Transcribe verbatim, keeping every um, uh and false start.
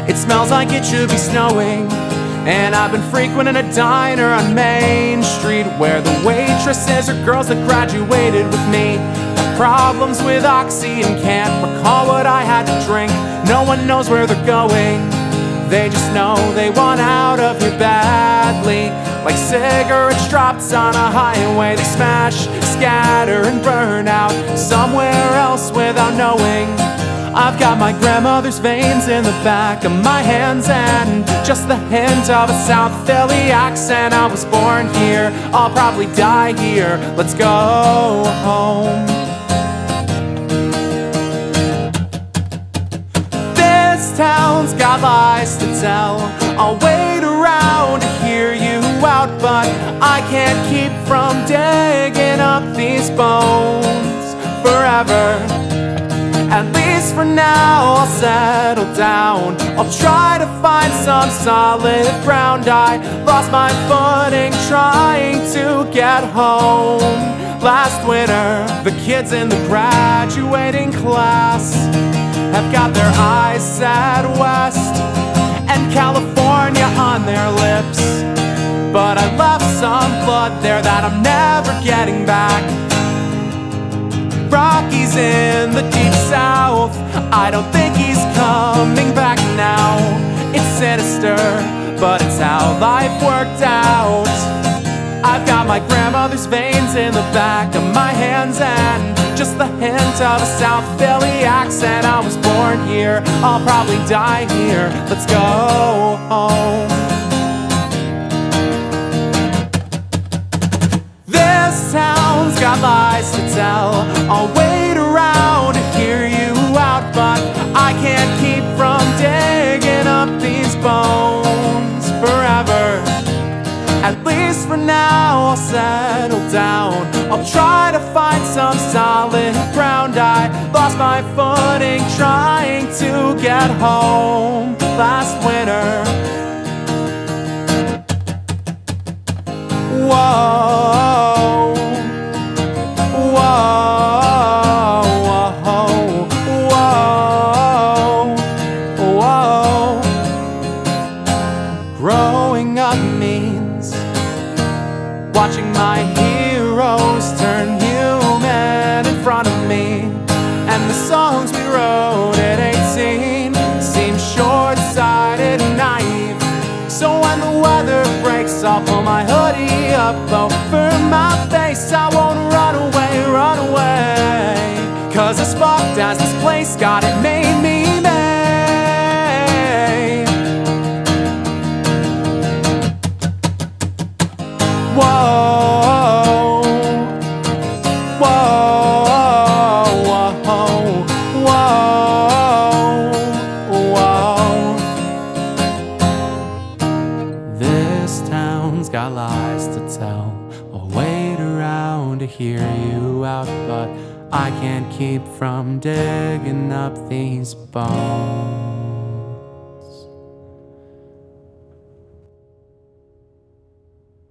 It smells like it should be snowing, and I've been frequenting a diner on Main Street where the waitresses are girls that graduated with me. Have problems with Oxy and can't recall what I had to drink. No one knows where they're going, they just know they want out of here badly. Like cigarettes dropped on a highway, they smash, scatter and burn out somewhere else without knowing. I've got my grandmother's veins in the back of my hands and just the hint of a South Philly accent. I was born here, I'll probably die here. Let's go home. This town's got lies to tell. I'll wait around to hear you out, but I can't keep from digging up these bones forever. At least for now I'll settle down. I'll try to find some solid ground. I lost my footing trying to get home. Last winter, the kids in the graduating class have got their eyes set west and California on their lips. But I left some blood there that I'm never getting back. Rocky's in the deep south, I don't think he's coming back now. It's sinister, but it's how life worked out. I've got my grandmother's veins in the back of my hands and just the hint of a South Philly accent. I was born here, I'll probably die here. Let's go home. This town's got lies to tell. I'll wait around to hear you out, but I can't keep from digging up these bones forever. At least for now I'll settle down. I'll try to find some solid ground. I lost my footing trying to get home last winter. Whoa, whoa, whoa, whoa, whoa. Growing up means watching my heroes turn human in front of me, and the songs we wrote at eighteen seem short-sighted and naive. So when the weather breaks, I'll pull my hoodie up over my face. I won't run away, run away, 'cause as fucked as this place got, it made me made. Whoa, whoa, whoa, whoa, whoa. This town's got lies to tell. I'll wait around to hear you out, but I can't keep from digging up these bones.